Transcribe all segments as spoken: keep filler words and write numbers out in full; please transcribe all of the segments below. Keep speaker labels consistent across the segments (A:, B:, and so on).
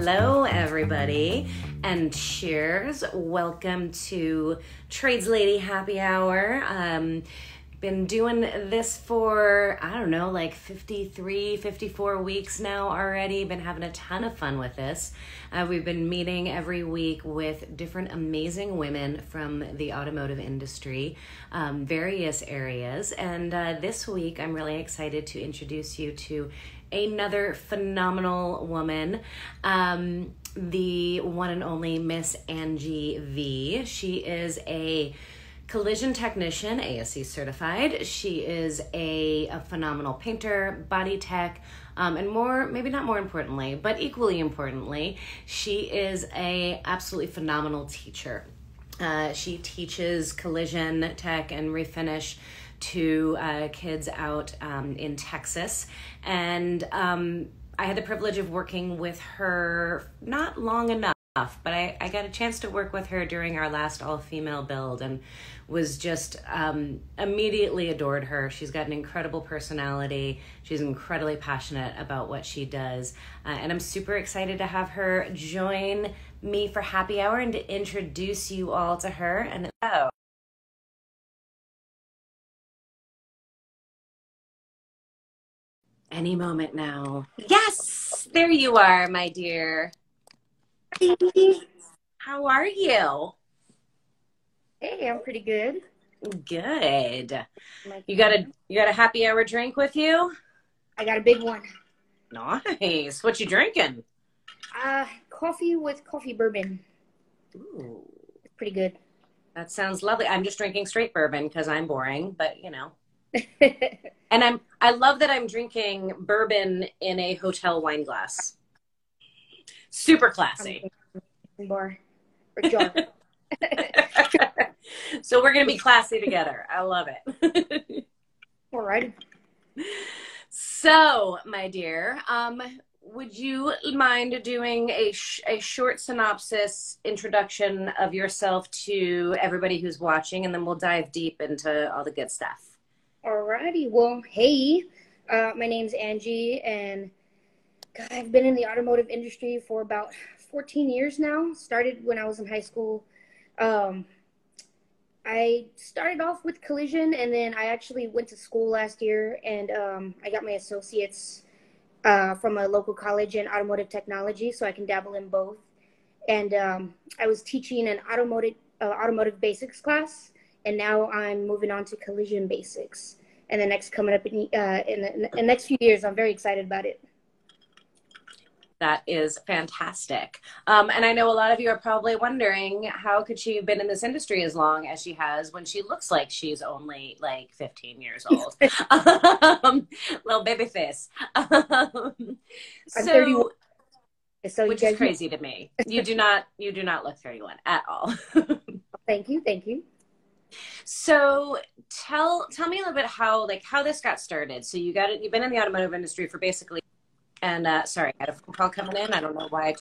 A: Hello, everybody, and cheers. Welcome to Trades Lady Happy Hour. Um, been doing this for, I don't know, like fifty-three, fifty-four weeks now already. Been having a ton of fun with this. Uh, we've been meeting every week with different amazing women from the automotive industry, um, various areas. And uh, this week, I'm really excited to introduce you to another phenomenal woman, um, the one and only Miss Angie V. She is a collision technician, A S C certified. She is a, a phenomenal painter, body tech, um, and more, maybe not more importantly, but equally importantly, she is a absolutely phenomenal teacher. Uh, she teaches collision tech and refinish to uh, kids out um, in Texas. And um, I had the privilege of working with her not long enough, but I, I got a chance to work with her during our last all-female build and was just um, immediately adored her. She's got an incredible personality. She's incredibly passionate about what she does. Uh, and I'm super excited to have her join me for happy hour and to introduce you all to her. And oh. Any moment now. Yes, there you are, my dear. How are you?
B: Hey, I'm pretty good.
A: Good. You got a you got a happy hour drink with you?
B: I got a big one.
A: Nice. What you drinking?
B: Uh, coffee with coffee bourbon.
A: Ooh,
B: It's pretty good.
A: that sounds lovely. I'm just drinking straight bourbon because I'm boring, but you know. And I'm I love that I'm drinking bourbon in a hotel wine glass. Super classy.
B: Bar or jar.
A: So we're gonna be classy together. I love it.
B: All right.
A: So, my dear, um, would you mind doing a sh- a short synopsis introduction of yourself to everybody who's watching, and then we'll dive deep into all the good stuff.
B: Alrighty. Well, hey, uh, my name's Angie, and God, I've been in the automotive industry for about fourteen years now. Started when I was in high school. Um, I started off with collision, and then I actually went to school last year, and um, I got my associates uh, from a local college in automotive technology, so I can dabble in both. And um, I was teaching an automotive uh, automotive basics class, and now I'm moving on to collision basics. And the next coming up in, uh, in, the, in the next few years, I'm very excited about it.
A: That is fantastic. Um, and I know a lot of you are probably wondering, how could she have been in this industry as long as she has when she looks like she's only like fifteen years old? um, little baby face. Um,
B: I'm
A: so,
B: thirty-one. So
A: which is crazy to me. You do not, you do not look thirty-one at all.
B: Thank you. Thank you.
A: So tell, tell me a little bit how, like how this got started. So you got it, you've been in the automotive industry for basically And uh, sorry, I had a phone call coming in. I don't know why. I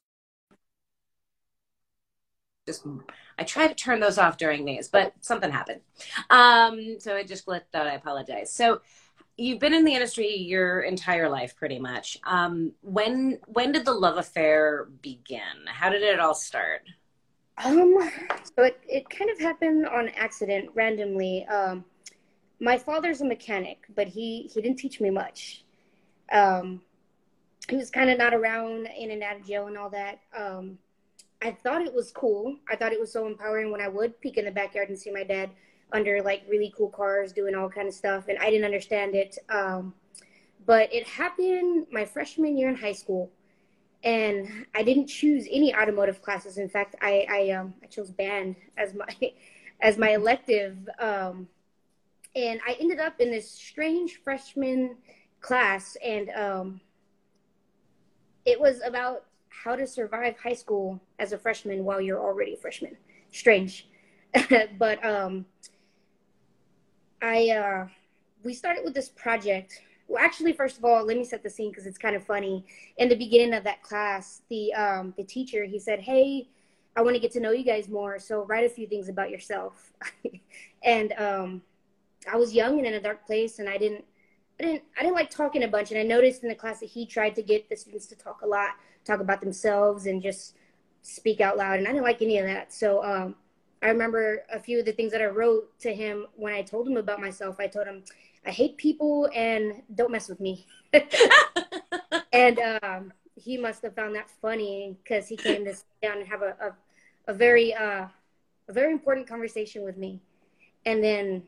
A: just I try to turn those off during these, but something happened. Um, so I just glitched out. I apologize. So you've been in the industry your entire life, pretty much. Um, when when did the love affair begin? How did it all start?
B: Um, so it, it kind of happened on accident, randomly. Um, my father's a mechanic, but he, he didn't teach me much. Um, he was kind of not around, in and out of jail and all that. Um, I thought it was cool. I thought it was so empowering when I would peek in the backyard and see my dad under like really cool cars doing all kind of stuff. And I didn't understand it. Um, but it happened my freshman year in high school. And I didn't choose any automotive classes. In fact, I I, um, I chose band as my as my elective, um, and I ended up in this strange freshman class, and um, it was about how to survive high school as a freshman while you're already a freshman. Strange, but um, I uh, we started with this project. Well, actually, first of all, let me set the scene because it's kind of funny. In the beginning of that class, the um, the teacher, he said, "Hey, I want to get to know you guys more, so write a few things about yourself." And um, I was young and in a dark place, and I didn't I I didn't I didn't like talking a bunch, and I noticed in the class that he tried to get the students to talk a lot, talk about themselves, and just speak out loud, and I didn't like any of that. So um, I remember a few of the things that I wrote to him when I told him about myself. I told him, I hate people and don't mess with me. And um, he must have found that funny because he came to sit down and have a, a, a very uh, a very important conversation with me. And then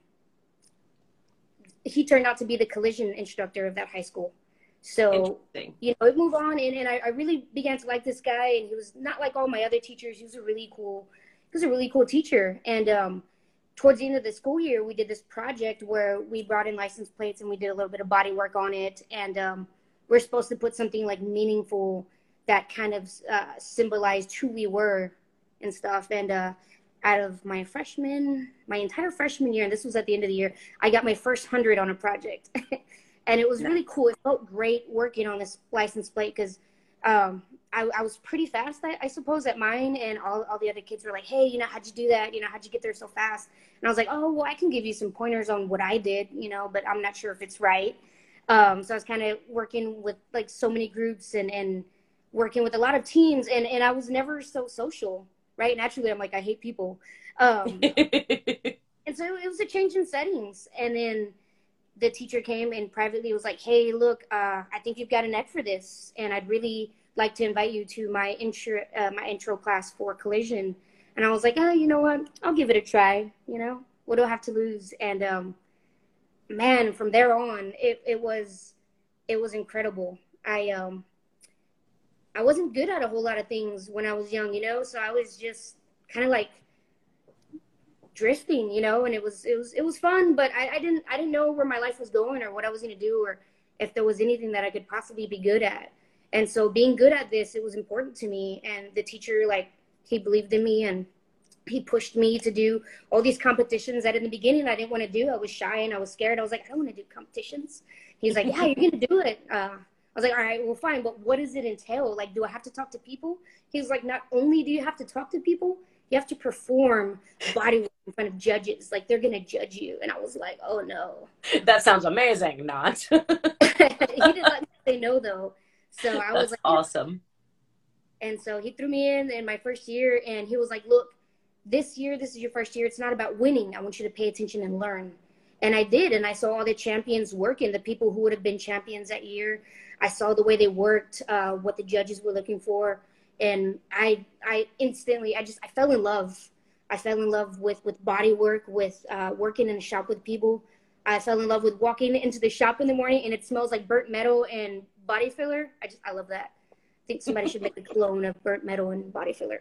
B: he turned out to be the collision instructor of that high school. So, you know, it moved on, and, and I, I really began to like this guy, and he was not like all my other teachers. He was a really cool, he was a really cool teacher. And um, towards the end of the school year, we did this project where we brought in license plates and we did a little bit of body work on it. And um, we're supposed to put something like meaningful that kind of uh, symbolized who we were and stuff. And uh, out of my freshman, my entire freshman year, and this was at the end of the year, I got my first hundred on a project. And it was really cool. It felt great working on this license plate because um, I, I was pretty fast, I, I suppose, at mine. And all, all the other kids were like, hey, you know, how'd you do that? You know, how'd you get there so fast? And I was like, oh, well, I can give you some pointers on what I did, you know, but I'm not sure if it's right. Um, so I was kind of working with like so many groups and, and working with a lot of teams. And, and I was never so social, right? Naturally, I'm like, I hate people. Um, and so it was a change in settings. And then the teacher came and privately was like, hey, look, uh, I think you've got a neck for this. And I'd really like to invite you to my intro, uh, my intro class for collision. And I was like, oh, you know what? I'll give it a try. You know, what do I have to lose? And um, man, from there on, it, it was, it was incredible. I, um, I wasn't good at a whole lot of things when I was young, you know? So I was just kind of like drifting, you know, and it was it was it was fun, but I, I didn't I didn't know where my life was going or what I was going to do or if there was anything that I could possibly be good at. And so being good at this, it was important to me. And the teacher, like, he believed in me and he pushed me to do all these competitions that in the beginning I didn't want to do. I was shy and I was scared. I was like, I don't want to do competitions. He's like, yeah, you're going to do it. Uh, I was like, all right, well, fine, but what does it entail? Like, do I have to talk to people? He's like, not only do you have to talk to people, you have to perform body work in front of judges. Like, they're going to judge you. And I was like, oh, no.
A: That sounds amazing. Not.
B: He didn't let me say no, though. So I
A: That's
B: was like,
A: awesome.
B: And so he threw me in in my first year. And he was like, look, this year, this is your first year. It's not about winning. I want you to pay attention and learn. And I did. And I saw all the champions working, the people who would have been champions that year. I saw the way they worked, uh, what the judges were looking for. And I, I instantly, I just, I fell in love. I fell in love with, with body work, with uh, working in a shop with people. I fell in love with walking into the shop in the morning and it smells like burnt metal and body filler. I just, I love that. I think somebody should make a clone of burnt metal and body filler.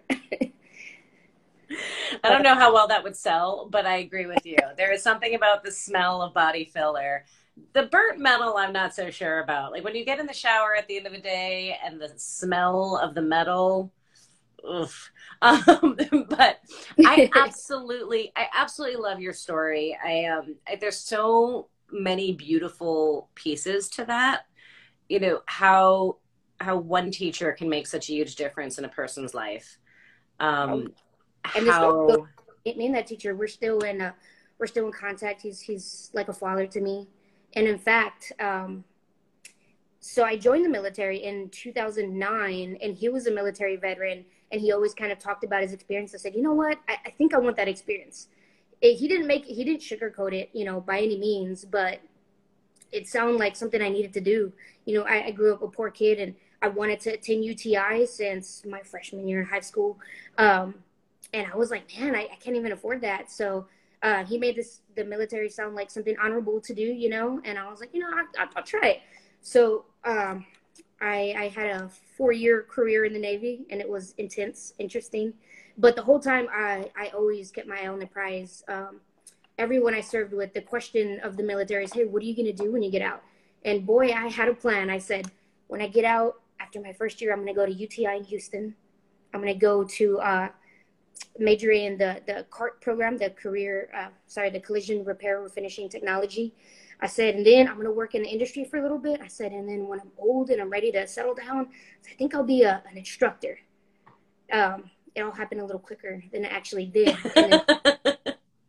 A: I don't know how well that would sell, but I agree with you. There is something about the smell of body filler. The burnt metal, I'm not so sure about. Like when you get in the shower at the end of the day and the smell of the metal, oof. Um, but I absolutely, I absolutely love your story. I um, I, there's so many beautiful pieces to that. You know how how one teacher can make such a huge difference in a person's life. Um,
B: and
A: how
B: me and that teacher, we're still in a, we're still in contact. He's he's like a father to me. And in fact, um, so I joined the military in two thousand nine, and he was a military veteran, and he always kind of talked about his experience. I said, you know what? I, I think I want that experience. It, he didn't make, he didn't sugarcoat it, you know, by any means, but it sounded like something I needed to do. You know, I, I grew up a poor kid, and I wanted to attend U T I since my freshman year in high school. Um, and I was like, man, I, I can't even afford that. So Uh, he made this the military sound like something honorable to do, you know, and I was like, you know, I, I, I'll try it. So um, I, I had a four-year career in the Navy, and it was intense, interesting. But the whole time, I, I always kept my eye on the prize. Um, everyone I served with, the question of the military is, hey, what are you going to do when you get out? And boy, I had a plan. I said, when I get out, after my first year, I'm going to go to U T I in Houston. I'm going to go to uh, major in the, the CART program, the career, uh, sorry, the collision repair refinishing technology. I said, and then I'm going to work in the industry for a little bit. I said, and then when I'm old and I'm ready to settle down, I think I'll be a, an instructor. Um, it all happened a little quicker than it actually did. And then,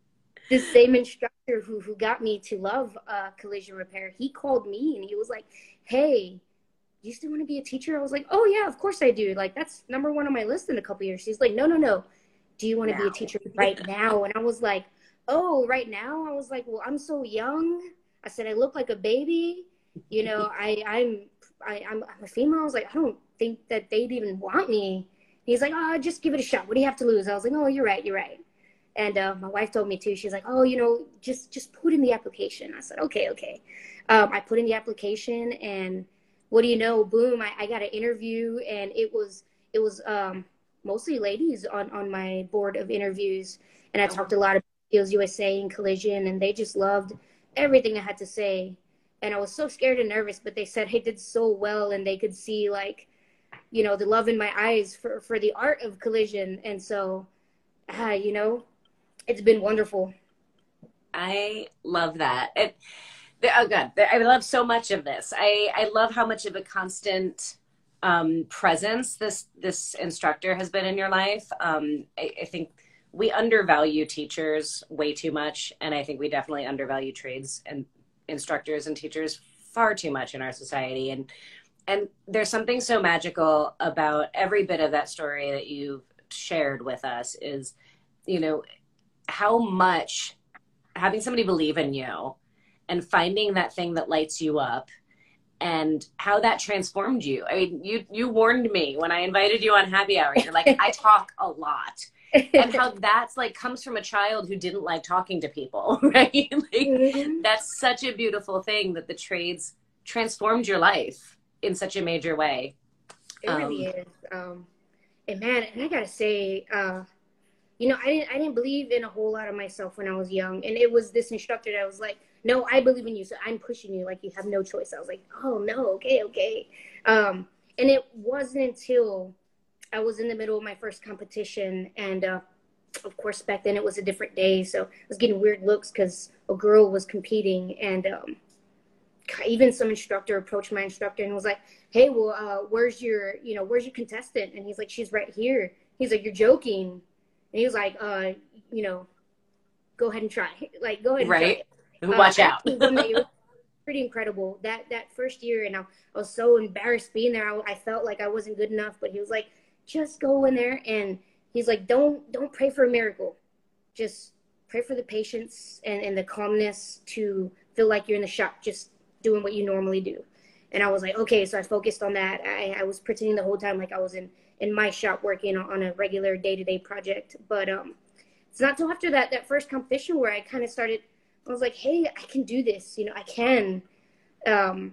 B: This same instructor who who got me to love uh, collision repair, he called me and he was like, "Hey, you still want to be a teacher?" I was like, "Oh yeah, of course I do. Like that's number one on my list in a couple years." He's like, "No, no, no. Do you want to be a
A: Now.
B: teacher right now?" And I was like, "Oh, right now?" I was like, "Well, I'm so young." I said, "I look like a baby. You know, I I'm I, I'm I'm a female." I was like, "I don't think that they'd even want me." He's like, "Oh, just give it a shot. What do you have to lose?" I was like, "Oh, you're right. You're right." And uh, my wife told me too. She's like, "Oh, you know, just just put in the application." I said, "Okay, okay." Um, I put in the application, and what do you know? Boom! I, I got an interview, and it was it was um, mostly ladies on on my board of interviews, and I talked a lot about Skills U S A and Collision, and they just loved everything I had to say. And I was so scared and nervous, but they said I did so well, and they could see like, you know, the love in my eyes for for the art of Collision, and so, ah, you know, it's been wonderful.
A: I love that. It, the, oh God, the, I love so much of this. I, I love how much of a constant um, presence this this instructor has been in your life. Um, I, I think we undervalue teachers way too much, and I think we definitely undervalue trades and instructors and teachers far too much in our society. And and there's something so magical about every bit of that story that you've shared with us. Is, you know, how much having somebody believe in you and finding that thing that lights you up and how that transformed you. I mean, you you warned me when I invited you on Happy Hour. You're like, I talk a lot. And how that's like comes from a child who didn't like talking to people, right? Like,
B: Mm-hmm.
A: that's such a beautiful thing that the trades transformed your life in such a major way.
B: It really
A: Um,
B: is. Um, and man, and I gotta say, uh, you know, I didn't I didn't believe in a whole lot of myself when I was young, and it was this instructor that was like, "No, I believe in you, so I'm pushing you. Like you have no choice." I was like, "Oh no, okay, okay." Um, and it wasn't until I was in the middle of my first competition, and uh, of course back then it was a different day, so I was getting weird looks because a girl was competing, and um, even some instructor approached my instructor and was like, "Hey, well, uh, where's your, you know, where's your contestant?" And he's like, "She's right here." He's like, "You're joking." And he was like, uh, you know, "Go ahead and try. Like, go ahead and try
A: right?
B: it." Um,
A: Watch
B: I
A: out.
B: told him that it was pretty incredible that that first year, and I, I was so embarrassed being there. I, I felt like I wasn't good enough, but he was like, "Just go in there," and he's like, "Don't don't pray for a miracle. Just pray for the patience and, and the calmness to feel like you're in the shop, just doing what you normally do." And I was like, okay, so I focused on that. I, I was pretending the whole time like I was in, in my shop working on a regular day-to-day project. But um, it's not till after that, that first competition where I kind of started, I was like, hey, I can do this. You know, I can. Um,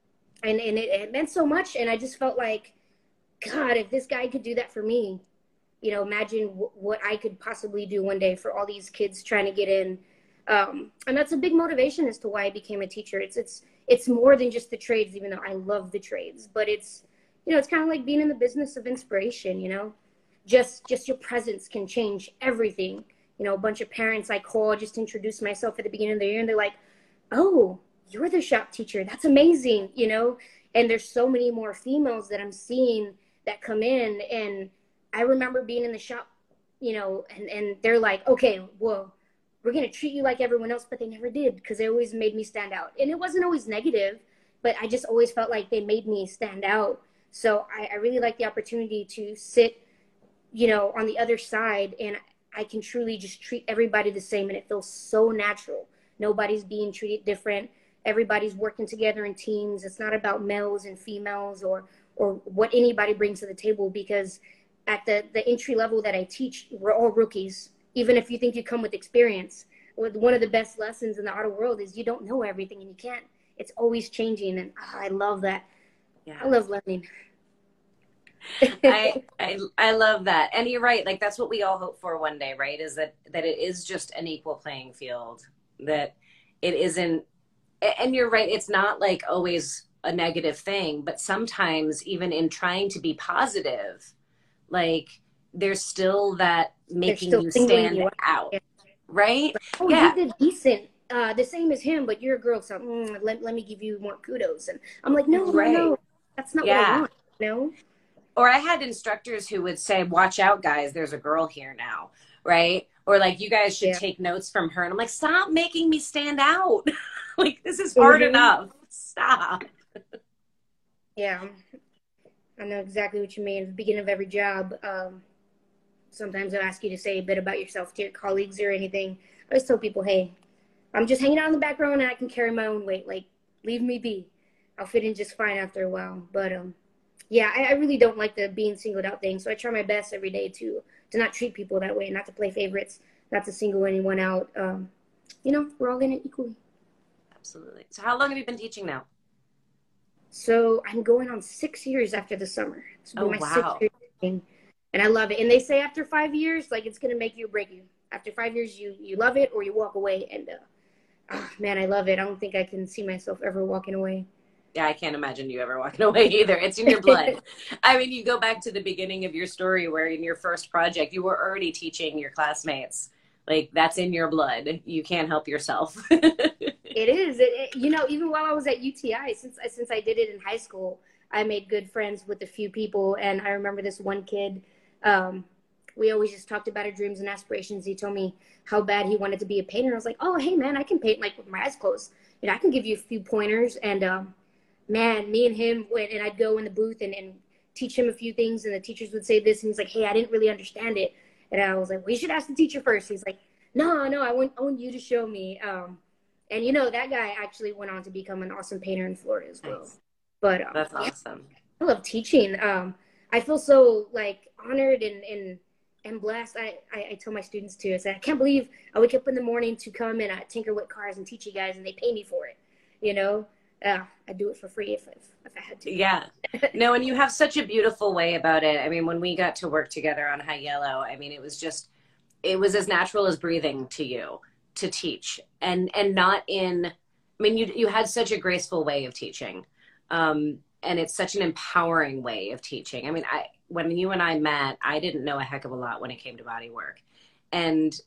B: and and it, it meant so much. And I just felt like, God, if this guy could do that for me, you know, imagine w- what I could possibly do one day for all these kids trying to get in. Um, and that's a big motivation as to why I became a teacher. It's it's it's more than just the trades, even though I love the trades. But it's, you know, it's kind of like being in the business of inspiration. You know, just just your presence can change everything. You know, a bunch of parents I call just introduce myself at the beginning of the year, and they're like, "Oh, you're the shop teacher. That's amazing." You know, and there's so many more females that I'm seeing that come in, and I remember being in the shop, you know, and, and they're like, "Okay, well, we're going to treat you like everyone else," but they never did because they always made me stand out. And it wasn't always negative, but I just always felt like they made me stand out. So I, I really like the opportunity to sit, you know, on the other side, and I can truly just treat everybody the same, and it feels so natural. Nobody's being treated different. Everybody's working together in teams. It's not about males and females or or what anybody brings to the table, because at the, the entry level that I teach, we're all rookies. Even if you think you come with experience, one of the best lessons in the auto world is you don't know everything, and you can't. It's always changing, and oh, I love that. I
A: Yeah.
B: love learning.
A: I, I I love that. And you're right. Like that's what we all hope for one day, right? Is that that it is just an equal playing field. That it isn't, and you're right, it's not like always a negative thing, but sometimes even in trying to be positive, like there's still that
B: They're
A: making
B: still
A: you
B: singling
A: stand
B: you out.
A: out,
B: Yeah.
A: right?
B: Like, oh, you
A: Yeah,
B: did decent. Uh, the same as him, but you're a girl, so mm, let, let me give you more kudos. And I'm like, no, no,
A: right.
B: no. That's not what I
A: Yeah.
B: want, you know?
A: Or I had instructors who would say, watch out, guys, there's a girl here now, right? or like, you guys should
B: Yeah.
A: take notes from her. And I'm like, stop making me stand out. Like, this is hard
B: Hmm.
A: enough. Stop.
B: Yeah. I know exactly what you mean. At the beginning of every job, um, sometimes they'll ask you to say a bit about yourself to your colleagues or anything. I always tell people, hey, I'm just hanging out in the background and I can carry my own weight. Like, leave me be. I'll fit in just fine after a while. But um, yeah, I, I really don't like the being singled out thing. So I try my best every day to to not treat people that way, not to play favorites, not to single anyone out. Um, you know, we're all in it equally.
A: Absolutely. So how long have you been teaching now?
B: So I'm going on six years after the summer. This will
A: Oh,
B: be my sixth
A: wow.
B: year teaching, and I love it. And they say after five years, like it's gonna make you or break you. After five years, you you love it or you walk away. And uh, oh, man, I love it. I don't think I can see myself ever walking away.
A: Yeah, I can't imagine you ever walking away either. It's in your blood. I mean, you go back to the beginning of your story where in your first project, you were already teaching your classmates. Like, that's in your blood. You can't help yourself.
B: It is. It, it, you know, even while I was at U T I, since since I did it in high school, I made good friends with a few people. And I remember this one kid. Um, we always just talked about our dreams and aspirations. He told me how bad he wanted to be a painter. I was like, oh, hey, man, I can paint like with my eyes closed. And I can give you a few pointers. And um, man, me and him went, and I'd go in the booth and, and teach him a few things. And the teachers would say this. And he's like, hey, I didn't really understand it. And I was like, well, you should ask the teacher first. He's like, no, no, I want, I want you to show me. Um, and you know, that guy actually went on to become an awesome painter in Florida as well.
A: Nice.
B: But um,
A: That's
B: yeah,
A: awesome.
B: I love teaching. Um, I feel so like honored and and and blessed. I, I, I tell my students too. I said I can't believe I wake up in the morning to come and uh, tinker with cars and teach you guys, and they pay me for it. You know, uh, I do it for free if if, if I had to.
A: Yeah. No, and you have such a beautiful way about it. I mean, when we got to work together on High Yellow, I mean, it was just, it was as natural as breathing to you to teach, and and not in, I mean, you you had such a graceful way of teaching, um and it's such an empowering way of teaching. I mean, I when you and I met, I didn't know a heck of a lot when it came to body work, and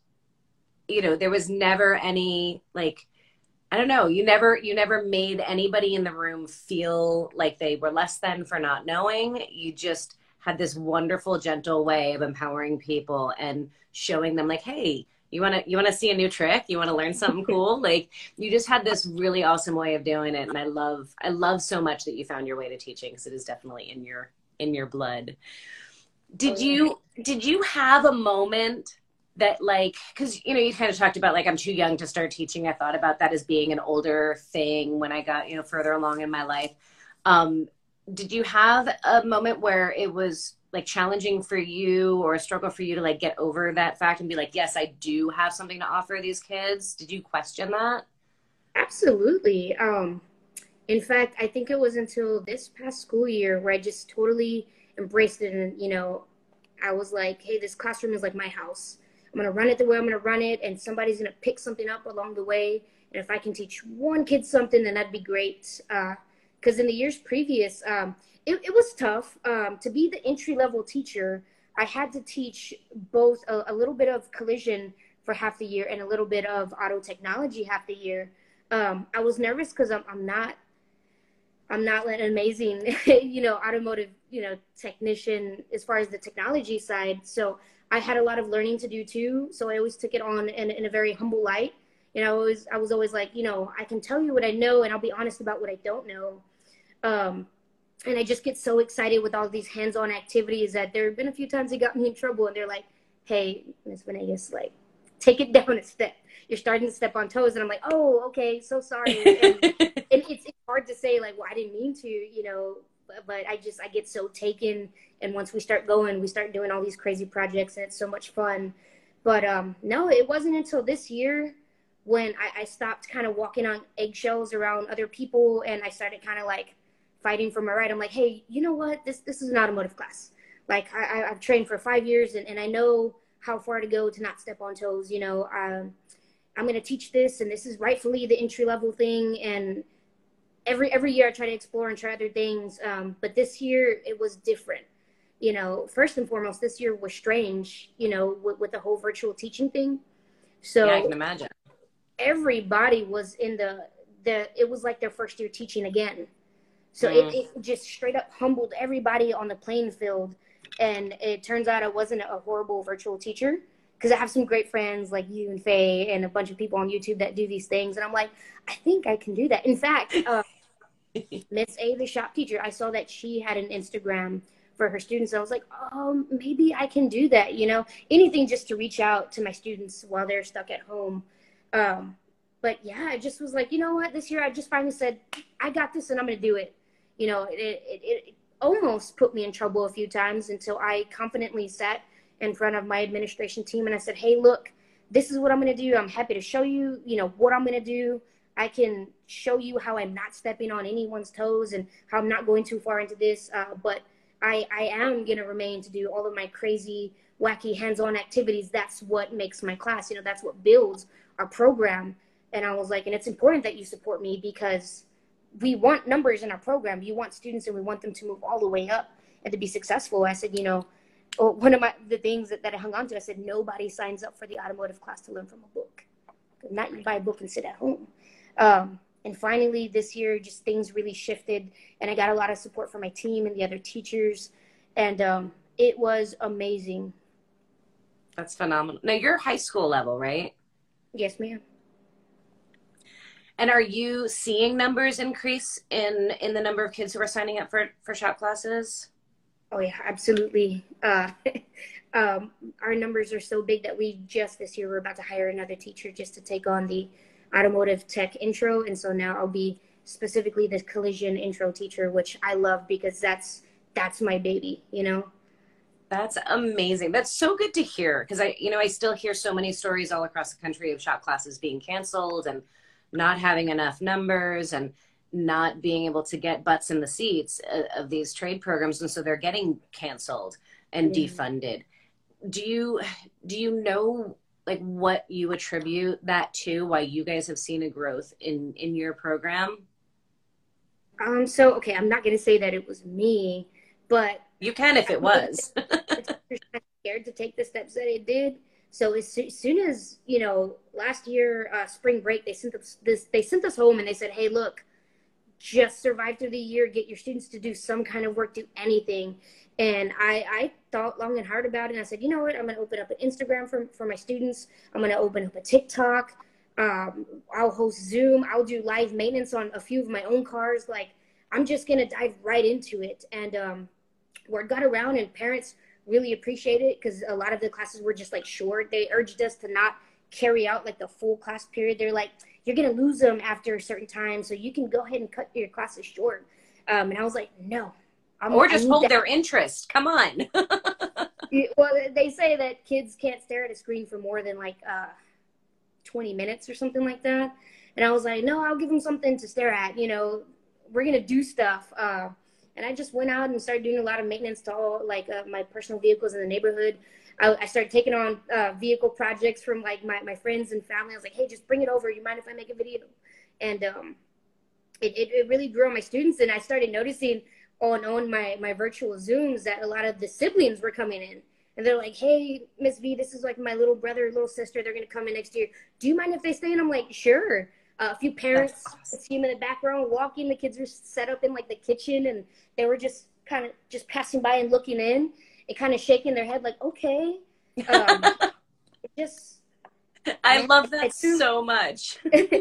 A: you know, there was never any like, I don't know, you never you never made anybody in the room feel like they were less than for not knowing. You just had this wonderful, gentle way of empowering people and showing them like, hey, you want to you want to see a new trick? You want to learn something cool? Like, you just had this really awesome way of doing it, and I love I love so much that you found your way to teaching, because it is definitely in your in your blood.
B: Oh,
A: Did
B: yeah.
A: you did you have a moment that, like, because you know, you kind of talked about like, I'm too young to start teaching. I thought about that as being an older thing when I got, you know, further along in my life. Um, did you have a moment where it was like challenging for you, or a struggle for you to like get over that fact and be like, yes, I do have something to offer these kids? Did you question that?
B: Absolutely. Um, in fact, I think it was until this past school year where I just totally embraced it. And, you know, I was like, hey, this classroom is like my house. I'm going to run it the way I'm going to run it, and somebody's going to pick something up along the way. And if I can teach one kid something, then that'd be great. Because uh, in the years previous, um, it, it was tough. Um, to be the entry-level teacher, I had to teach both a, a little bit of collision for half the year and a little bit of auto technology half the year. Um, I was nervous because I'm, I'm not I'm not an amazing, you know, automotive, you know, technician as far as the technology side. So I had a lot of learning to do too. So I always took it on in, in a very humble light. You know, I was, I was always like, you know, I can tell you what I know, and I'll be honest about what I don't know. Um, and I just get so excited with all these hands-on activities that there have been a few times they got me in trouble, and they're like, hey, Miss Venegas, like, take it down a step. You're starting to step on toes. And I'm like, oh, okay, so sorry. And, and it's, it's hard to say, like, well, I didn't mean to, you know, but, but I just, I get so taken. And once we start going, we start doing all these crazy projects, and it's so much fun. But um, no, it wasn't until this year when I, I stopped kind of walking on eggshells around other people, and I started kind of like fighting for my right. I'm like, hey, you know what? This this is an automotive class. Like, I, I've trained for five years, and, and I know how far to go to not step on toes. You know, um, I'm going to teach this, and this is rightfully the entry level thing. And every every year I try to explore and try other things. Um, but this year it was different. You know, first and foremost, this year was strange, you know, with, with the whole virtual teaching thing. So
A: Yeah, I can imagine.
B: Everybody was in the, the, it was like their first year teaching again. So
A: Mm.
B: it, it just straight up humbled everybody on the playing field. And it turns out I wasn't a horrible virtual teacher. because I have some great friends like you and Faye and a bunch of people on YouTube that do these things. And I'm like, I think I can do that. In fact, uh, Miss A, the shop teacher, I saw that she had an Instagram for her students. I was like, oh, maybe I can do that. You know, anything just to reach out to my students while they're stuck at home. Um, but yeah, I just was like, you know what? This year I just finally said, I got this and I'm going to do it. You know, it, it, it almost put me in trouble a few times until I confidently sat in front of my administration team and I said, hey, look, this is what I'm going to do. I'm happy to show you, you know, what I'm going to do. I can show you how I'm not stepping on anyone's toes and how I'm not going too far into this. Uh, but I, I am going to remain to do all of my crazy, wacky hands-on activities. That's what makes my class, you know, that's what builds our program. And I was like, and it's important that you support me because we want numbers in our program. You want students and we want them to move all the way up and to be successful. I said, you know, or one of my the things that, that I hung on to, I said, nobody signs up for the automotive class to learn from a book. Not you buy a book and sit at home. Um, and finally this year, just things really shifted and I got a lot of support from my team and the other teachers. And um, it was amazing.
A: That's phenomenal. Now you're high school level, right?
B: Yes, ma'am.
A: And are you seeing numbers increase in, in the number of kids who are signing up for, for shop classes?
B: Oh yeah, absolutely. Uh, um, our numbers are so big that we just this year, we're about to hire another teacher just to take on the automotive tech intro. And so now I'll be specifically the collision intro teacher, which I love because that's, that's my baby, you know?
A: That's amazing. That's so good to hear. Cause I, you know, I still hear so many stories all across the country of shop classes being canceled and not having enough numbers and not being able to get butts in the seats of these trade programs. And so they're getting canceled and
B: Yeah.
A: defunded. Do you, do you know like what you attribute that to, why you guys have seen a growth in, in your program?
B: Um, so, okay, I'm not going to say that it was me, but
A: You can if it was.
B: the teachers kind of scared to take the steps that it did. So as, so- as soon as, you know, last year, uh, spring break, they sent us this, they sent us home and they said, hey, look, just survive through the year, get your students to do some kind of work, do anything. And I, I thought long and hard about it. And I said, you know what? I'm going to open up an Instagram for, for my students. I'm going to open up a TikTok. Um, I'll host Zoom. I'll do live maintenance on a few of my own cars. Like, I'm just going to dive right into it. And um, word got around and parents really appreciate it because a lot of the classes were just like short. They urged us to not carry out like the full class period. They're like, you're going to lose them after a certain time. So you can go ahead and cut your classes short. Um, and I was like, no. I'm,
A: Or just hold
B: that.
A: their interest. Come on.
B: Well, they say that kids can't stare at a screen for more than like uh, twenty minutes or something like that. And I was like, no, I'll give them something to stare at. You know, we're going to do stuff. Uh, and I just went out and started doing a lot of maintenance to all like uh, my personal vehicles in the neighborhood. I, I started taking on uh, vehicle projects from like my, my friends and family. I was like, hey, just bring it over. You mind if I make a video? And um, it, it, it really grew on my students. And I started noticing on, on my, my virtual Zooms that a lot of the siblings were coming in. And they're like, hey, Miss V, this is like my little brother, little sister. They're going to come in next year. Do you mind if they stay? And I'm like, sure. Uh, a few parents, I see them in the background walking. The kids were set up in like the kitchen and they were just kind of just passing by and looking in and kind of shaking their head like, okay. Um, it just,
A: I
B: man,
A: love that
B: I threw,
A: so much.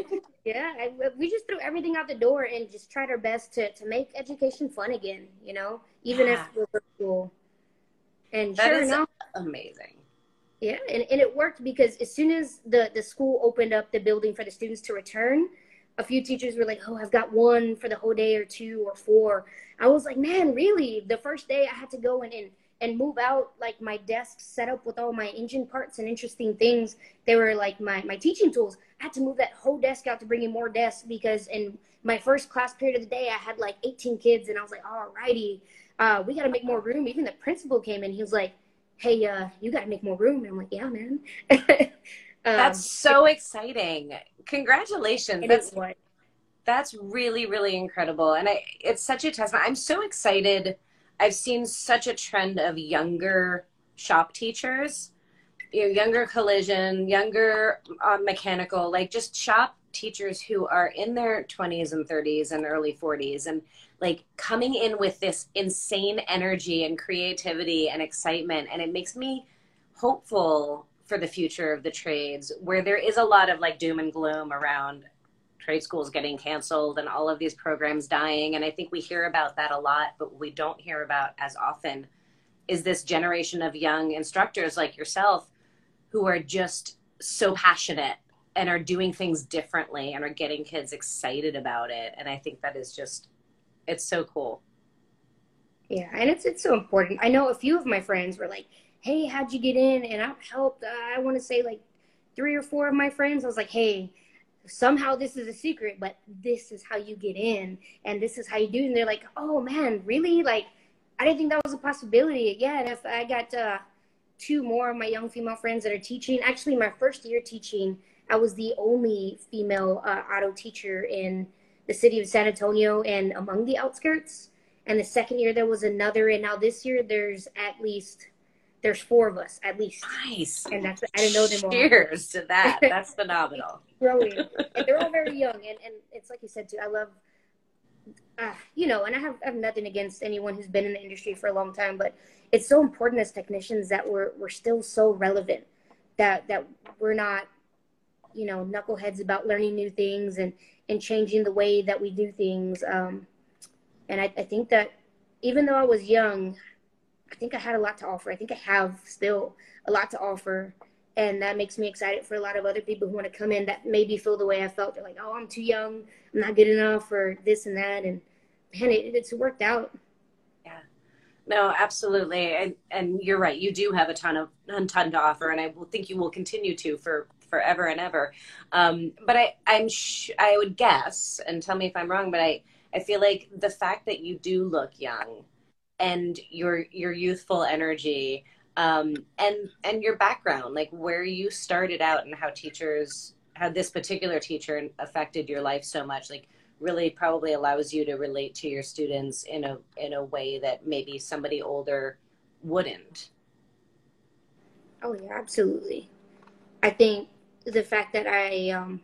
B: yeah, I, we just threw everything out the door and just tried our best to, to make education fun again, you know, even
A: Yeah.
B: if we're virtual. And
A: That
B: sure
A: is
B: enough,
A: amazing.
B: yeah, and, and it worked because as soon as the, the school opened up the building for the students to return, a few teachers were like, oh, I've got one for the whole day or two or four. I was like, man, really? The first day I had to go in and, and move out like my desk set up with all my engine parts and interesting things. They were like my, my teaching tools. I had to move that whole desk out to bring in more desks because in my first class period of the day, I had like eighteen kids and I was like, all righty, uh, we got to make more room. Even the principal came in. He was like, hey, uh, you got to make more room. And I'm like, yeah, man. um,
A: That's so exciting. Congratulations. That's, that's really, really incredible. And I, it's such a testament. I'm so excited. I've seen such a trend of younger shop teachers, you know, younger collision, younger uh, mechanical, like just shop teachers who are in their twenties and thirties and early forties and like coming in with this insane energy and creativity and excitement. And it makes me hopeful for the future of the trades, where there is a lot of like doom and gloom around trade schools getting canceled and all of these programs dying. And I think we hear about that a lot, but what we don't hear about as often is this generation of young instructors like yourself who are just so passionate and are doing things differently and are getting kids excited about it. And I think that is just, it's so cool.
B: Yeah, and it's it's so important. I know a few of my friends were like, hey, how'd you get in? And I've helped, uh, I want to say like three or four of my friends. I was like, hey, somehow this is a secret, but this is how you get in and this is how you do it. And they're like, oh man, really? Like, I didn't think that was a possibility. Yeah, and if I got uh, two more of my young female friends that are teaching. Actually, my first year teaching, I was the only female uh, auto teacher in the city of San Antonio and among the outskirts. And the second year there was another, and now this year there's at least there's four of us at least.
A: Nice.
B: And that's I didn't know them all.
A: Cheers to that. That's phenomenal.
B: Growing, and they're all very young, and, and it's like you said too. I love, uh, you know, and I have I have nothing against anyone who's been in the industry for a long time, but it's so important as technicians that we're we're still so relevant, that that we're not, you know, knuckleheads about learning new things and and changing the way that we do things. Um, And I, I think that even though I was young, I think I had a lot to offer. I think I have still a lot to offer. And that makes me excited for a lot of other people who want to come in that maybe feel the way I felt. They're like, oh, I'm too young. I'm not good enough or this and that. And man, it, it's worked out.
A: Yeah, no, absolutely. And, and you're right. You do have a ton of a ton to offer. And I will think you will continue to for forever and ever. Um, but I, I'm sh- I would guess, and tell me if I'm wrong, but I, I feel like the fact that you do look young and your your youthful energy um, and and your background, like where you started out and how teachers, how this particular teacher affected your life so much, like really probably allows you to relate to your students in a in a way that maybe somebody older wouldn't.
B: Oh, yeah, absolutely. I think the fact that I... Um,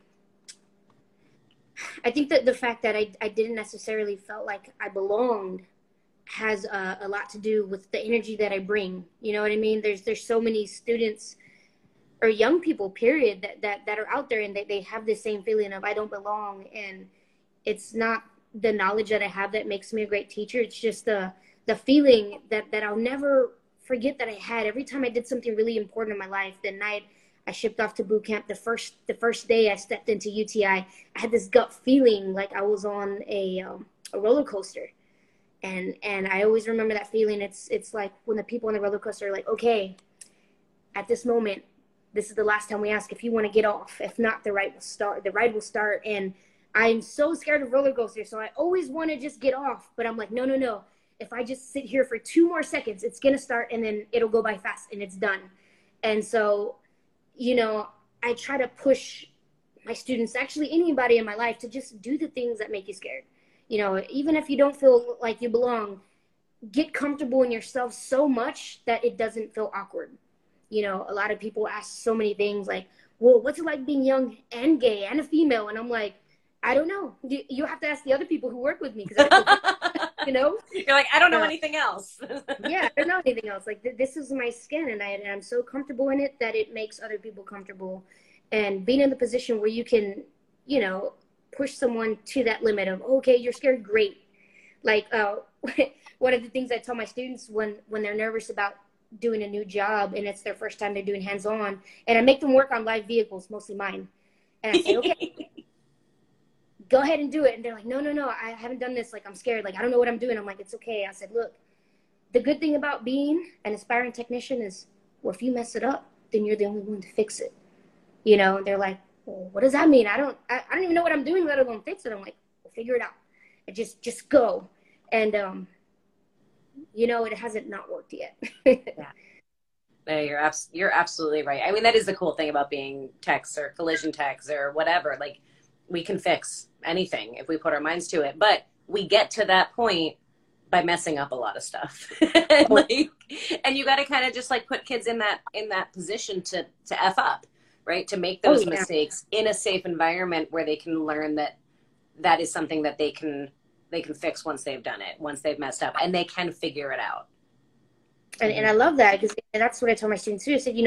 B: I think that the fact that I, I didn't necessarily felt like I belonged has uh, a lot to do with the energy that I bring. You know what I mean? There's there's so many students or young people, period, that, that, that are out there and they, they have this same feeling of I don't belong. And it's not the knowledge that I have that makes me a great teacher. It's just the the feeling that, that I'll never forget that I had every time I did something really important in my life. The night I shipped off to boot camp, the first the first day I stepped into U T I, I had this gut feeling like I was on a um, a roller coaster, and and I always remember that feeling. It's it's like when the people on the roller coaster are like, okay, at this moment, this is the last time we ask if you want to get off. If not, the ride will start. The ride will start, and I'm so scared of roller coasters, so I always want to just get off. But I'm like, no, no, no. If I just sit here for two more seconds, it's gonna start, and then it'll go by fast, and it's done. And so, you know, I try to push my students, actually anybody in my life, to just do the things that make you scared. You know, even if you don't feel like you belong, get comfortable in yourself so much that it doesn't feel awkward. You know, a lot of people ask so many things like, well, what's it like being young and gay and a female? And I'm like, I don't know. You, you have to ask the other people who work with me, because you know,
A: you're like, I don't know
B: uh,
A: anything else.
B: Yeah, I don't know anything else. Like th- this is my skin, and I and I'm so comfortable in it that it makes other people comfortable. And being in the position where you can, you know, push someone to that limit of, okay, you're scared, great. Like uh, one of the things I tell my students when when they're nervous about doing a new job and it's their first time they're doing hands-on, and I make them work on live vehicles, mostly mine, and I say, okay. Go ahead and do it. And they're like, no, no, no, I haven't done this. Like, I'm scared. Like, I don't know what I'm doing. I'm like, it's okay. I said, look, the good thing about being an aspiring technician is, well, if you mess it up, then you're the only one to fix it. You know, and they're like, well, what does that mean? I don't, I, I don't even know what I'm doing, let alone fix it. I'm like, well, figure it out. And just, just go. And, um, you know, it hasn't not worked yet.
A: Yeah. No, you're abs- you're absolutely right. I mean, that is the cool thing about being techs or collision techs or whatever. Like, we can fix anything if we put our minds to it, but we get to that point by messing up a lot of stuff. and, like, and you got to kind of just like put kids in that in that position to to F up, right? To make those oh, yeah. mistakes in a safe environment where they can learn that that is something that they can they can fix once they've done it, once they've messed up, and they can figure it out.
B: And and I love that, because that's what I tell my students too. I said, you know,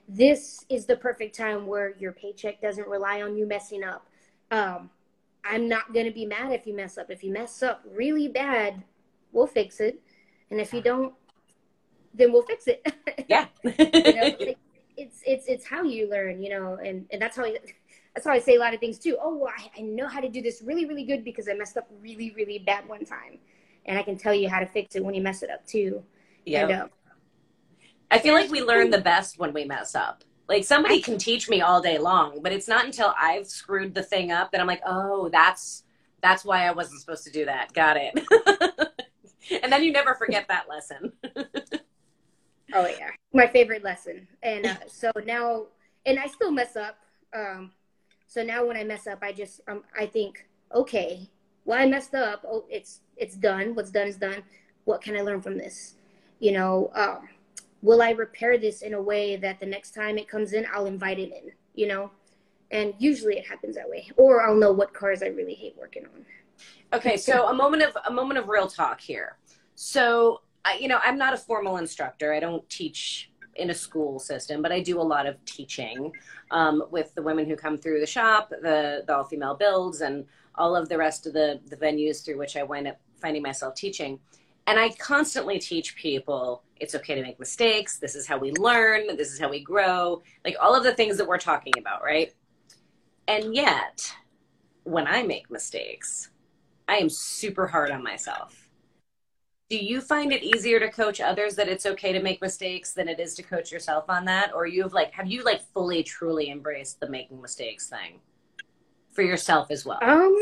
B: this is the perfect time where your paycheck doesn't rely on you messing up. Um, I'm not going to be mad if you mess up. If you mess up really bad, we'll fix it. And if you don't, then we'll fix it.
A: Yeah.
B: You know, like, it's, it's, it's how you learn, you know, and, and that's how, I, that's how I say a lot of things too. Oh, well, I, I know how to do this really, really good because I messed up really, really bad one time. And I can tell you how to fix it when you mess it up too.
A: Yeah.
B: And, uh,
A: I feel like we learn the best when we mess up. Like somebody can teach me all day long, but it's not until I've screwed the thing up that I'm like, oh, that's that's why I wasn't supposed to do that. Got it. And then you never forget that lesson.
B: Oh yeah, my favorite lesson. And uh, so now, and I still mess up. Um, so now when I mess up, I just um, I think, okay, well I messed up. Oh, it's it's done. What's done is done. What can I learn from this? You know. Um, Will I repair this in a way that the next time it comes in, I'll invite it in, you know? And usually it happens that way. Or I'll know what cars I really hate working on.
A: Okay, so a moment of a moment of real talk here. So, I, you know, I'm not a formal instructor. I don't teach in a school system, but I do a lot of teaching um, with the women who come through the shop, the, the all-female builds, and all of the rest of the, the venues through which I wind up finding myself teaching. And I constantly teach people it's okay to make mistakes. This is how we learn. This is how we grow. Like all of the things that we're talking about, right? And yet, when I make mistakes, I am super hard on myself. Do you find it easier to coach others that it's okay to make mistakes than it is to coach yourself on that? Or you've like, have you like fully, truly embraced the making mistakes thing for yourself as well?
B: Um,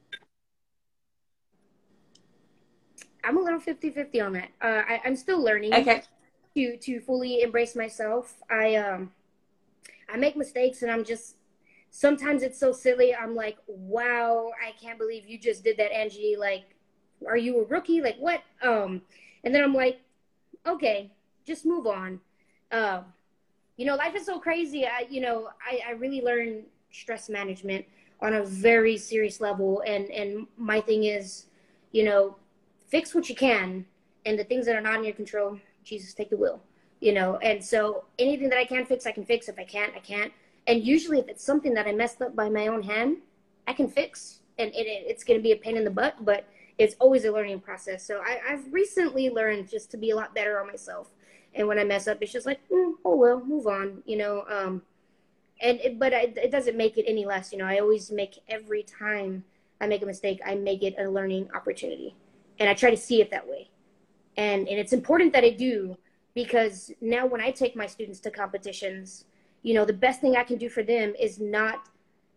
B: I'm a little fifty-fifty on that. Uh, I, I'm still learning
A: okay.
B: to, to fully embrace myself. I, um, I make mistakes and I'm just, sometimes it's so silly. I'm like, wow, I can't believe you just did that, Angie. Like, are you a rookie? Like what? Um, and then I'm like, okay, just move on. Um, you know, life is so crazy. I, you know, I, I really learned stress management on a very serious level. And, and my thing is, you know, fix what you can, and the things that are not in your control, Jesus, take the wheel, you know? And so anything that I can fix, I can fix. If I can't, I can't. And usually if it's something that I messed up by my own hand, I can fix. And it, it's going to be a pain in the butt, but it's always a learning process. So I, I've recently learned just to be a lot better on myself. And when I mess up, it's just like, mm, oh, well, move on, you know? Um, and it, but I, it doesn't make it any less, you know? I always make every time I make a mistake, I make it a learning opportunity. And I try to see it that way. And and it's important that I do, because now when I take my students to competitions, you know, the best thing I can do for them is not,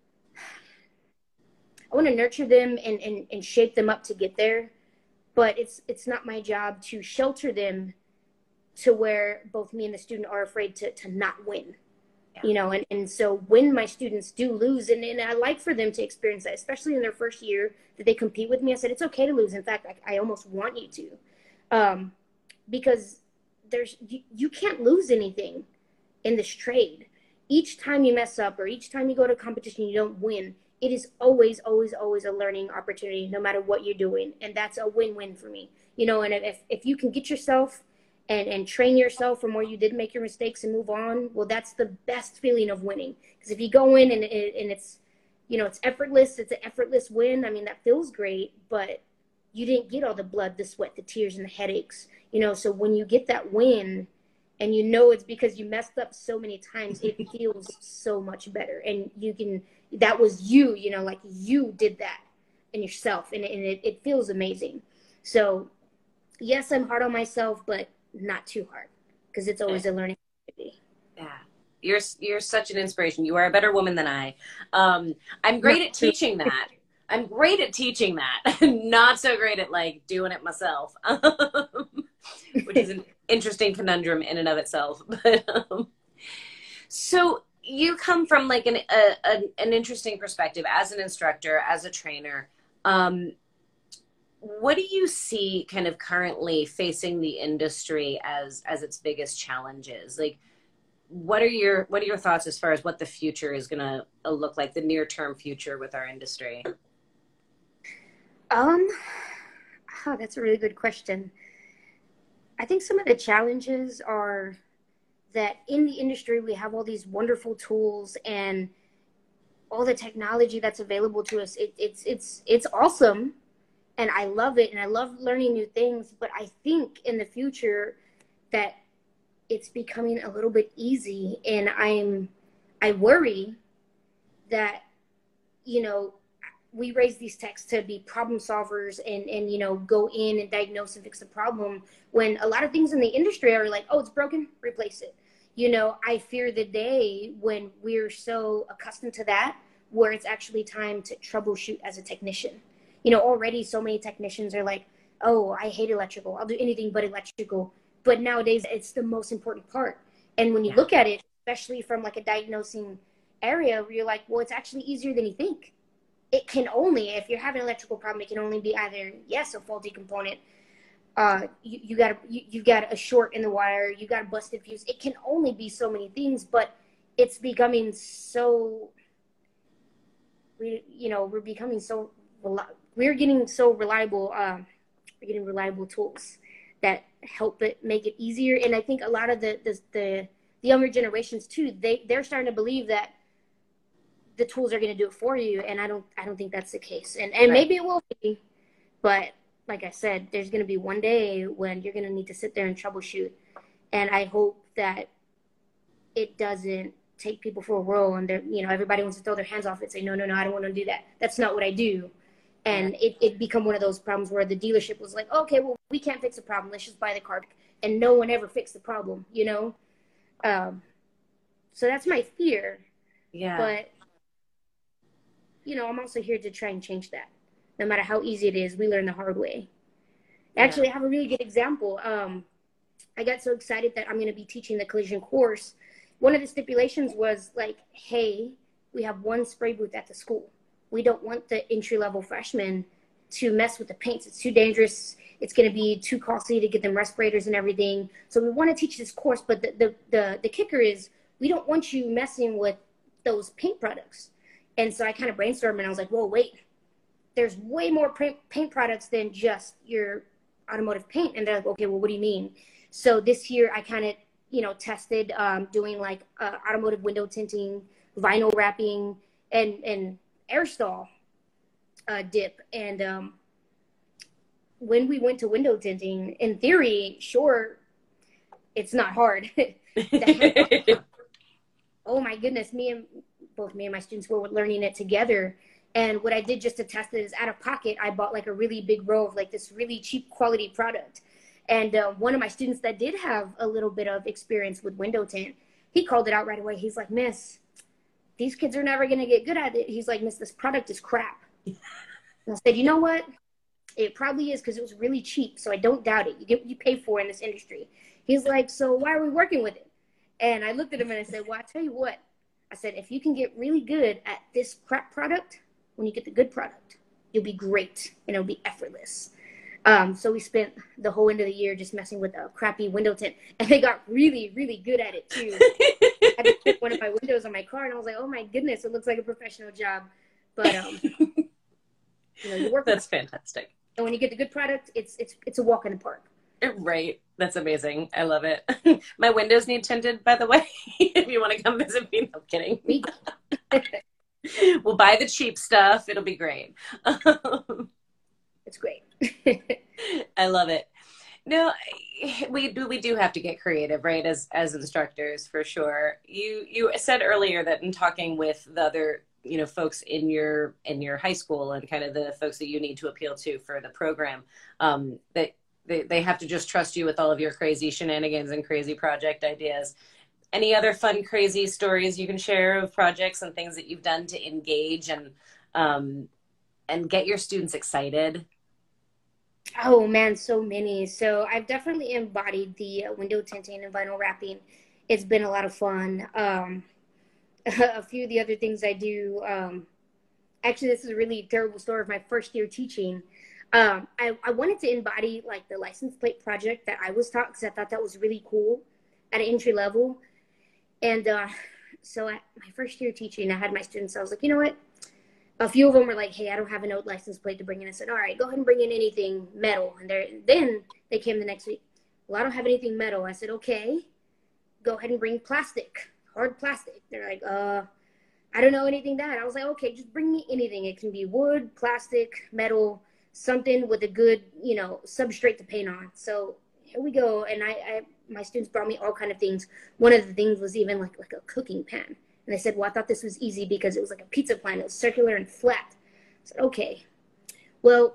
B: I want to nurture them and, and, and shape them up to get there. But it's it's not my job to shelter them to where both me and the student are afraid to, to not win. Yeah. You know, and, and so when my students do lose, and, and I like for them to experience that, especially in their first year that they compete with me, I said, it's okay to lose. In fact, I, I almost want you to, um, because there's, you, you can't lose anything in this trade. Each time you mess up or each time you go to competition, you don't win. It is always, always, always a learning opportunity, no matter what you're doing. And that's a win-win for me, you know, and if, if you can get yourself and and train yourself from where you did make your mistakes and move on, well, that's the best feeling of winning. Because if you go in and, and it's, you know, it's effortless, it's an effortless win, I mean, that feels great, but you didn't get all the blood, the sweat, the tears, and the headaches, you know? So when you get that win and you know it's because you messed up so many times, it feels so much better. And you can, that was you, you know, like you did that in yourself, and, and it, it feels amazing. So yes, I'm hard on myself, but not too hard, because it's always a learning opportunity.
A: Yeah, you're you're such an inspiration. You are a better woman than I. Um, I'm great at teaching that. I'm great at teaching that. Not so great at like doing it myself, which is an interesting conundrum in and of itself. But um, so you come from like an a, a, an interesting perspective as an instructor, as a trainer. Um, What do you see kind of currently facing the industry as as its biggest challenges? Like, what are your what are your thoughts as far as what the future is going to look like, the near term future with our industry?
B: Um, oh, that's a really good question. I think some of the challenges are that in the industry, we have all these wonderful tools and all the technology that's available to us. It, it's, it's, it's awesome. And I love it. And I love learning new things. But I think in the future that it's becoming a little bit easy. And I'm, I worry that, you know, we raise these techs to be problem solvers and, and, you know, go in and diagnose and fix the problem, when a lot of things in the industry are like, oh, it's broken, replace it. You know, I fear the day when we're so accustomed to that, where it's actually time to troubleshoot as a technician. You know, already so many technicians are like, oh, I hate electrical. I'll do anything but electrical. But nowadays it's the most important part. And when you yeah. look at it, especially from like a diagnosing area, where you're like, well, it's actually easier than you think. It can only, if you're having an electrical problem, it can only be either, yes, a faulty component. Uh, you, you got a, you, you got a short in the wire. You got a busted fuse. It can only be so many things, but it's becoming so, we, you know, we're becoming so, we're getting so reliable, um, we're getting reliable tools that help it make it easier. And I think a lot of the, the, the, the younger generations too, they, they're starting to believe that the tools are going to do it for you. And I don't, I don't think that's the case. And, and right. maybe it will be, but like I said, there's going to be one day when you're going to need to sit there and troubleshoot. And I hope that it doesn't take people for a whirl and they're, you know, everybody wants to throw their hands off it and say, no, no, no, I don't want to do that. That's not what I do. And yeah. it, it become one of those problems where the dealership was like, okay, well, we can't fix the problem. Let's just buy the car. And no one ever fixed the problem, you know? Um, so that's my fear.
A: Yeah.
B: But, you know, I'm also here to try and change that. No matter how easy it is, we learn the hard way. Actually, yeah. I have a really good example. Um, I got so excited that I'm going to be teaching the collision course. One of the stipulations was like, hey, we have one spray booth at the school. We don't want the entry-level freshmen to mess with the paints. It's too dangerous. It's going to be too costly to get them respirators and everything. So we want to teach this course, but the, the, the, the kicker is we don't want you messing with those paint products. And so I kind of brainstormed and I was like, whoa, wait. There's way more paint, paint products than just your automotive paint. And they're like, okay, well, what do you mean? So this year I kind of, you know, tested um, doing like uh, automotive window tinting, vinyl wrapping, and, and airstall uh, dip. And um, when we went to window tinting, in theory, sure, it's not hard. Oh my goodness, me and both me and my students were learning it together. And what I did just to test it is out of pocket, I bought like a really big row of like this really cheap quality product. And uh, one of my students that did have a little bit of experience with window tint, he called it out right away. He's like, miss, these kids are never going to get good at it. He's like, miss, this product is crap. And I said, you know what? It probably is because it was really cheap. So I don't doubt it. You get what you pay for in this industry. He's like, so why are we working with it? And I looked at him and I said, well, I tell you what. I said, if you can get really good at this crap product, when you get the good product, you'll be great and it'll be effortless. Um, so we spent the whole end of the year just messing with a crappy window tint, and they got really, really good at it too. I had to put one of my windows on my car, and I was like, "Oh my goodness, it looks like a professional job." But um, you know, you work.
A: That's fantastic.
B: And when you get the good product, it's it's it's a walk in the park.
A: Right. That's amazing. I love it. My windows need tinted, by the way. If you want to come visit me, no, I'm kidding. We'll buy the cheap stuff. It'll be great.
B: It's great.
A: I love it. No, we do, we do have to get creative, right? As, as instructors, for sure. You, you said earlier that in talking with the other, you know, folks in your, in your high school and kind of the folks that you need to appeal to for the program, um, that they, they have to just trust you with all of your crazy shenanigans and crazy project ideas. Any other fun, crazy stories you can share of projects and things that you've done to engage and, um, and get your students excited?
B: Oh man, so many. So I've definitely embodied the uh, window tinting and vinyl wrapping. It's been a lot of fun. Um, a few of the other things I do, um, actually, this is a really terrible story of my first year teaching. Um, I, I wanted to embody like the license plate project that I was taught because I thought that was really cool at an entry level. And uh, so at my first year teaching, I had my students, I was like, you know what? A few of them were like, hey, I don't have an old license plate to bring in. I said, all right, go ahead and bring in anything metal. And then they came the next week. Well, I don't have anything metal. I said, okay, go ahead and bring plastic, hard plastic. They're like, uh, I don't know anything that. I was like, okay, just bring me anything. It can be wood, plastic, metal, something with a good, you know, substrate to paint on. So here we go. And I, I my students brought me all kind of things. One of the things was even like like a cooking pan. And they said, well, I thought this was easy because it was like a pizza pan. It was circular and flat. I said, okay. Well,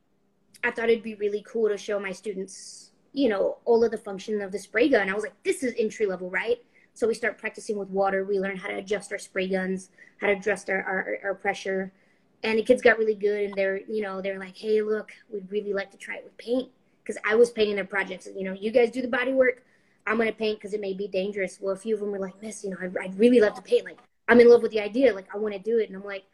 B: I thought it'd be really cool to show my students, you know, all of the function of the spray gun. I was like, this is entry level, right? So we start practicing with water. We learn how to adjust our spray guns, how to adjust our, our, our pressure. And the kids got really good. And they're, you know, they're like, hey, look, we'd really like to try it with paint. Because I was painting their projects. You know, you guys do the body work. I'm going to paint because it may be dangerous. Well, a few of them were like, miss, you know, I'd, I'd really love to paint. Like, I'm in love with the idea. Like, I want to do it. And I'm like,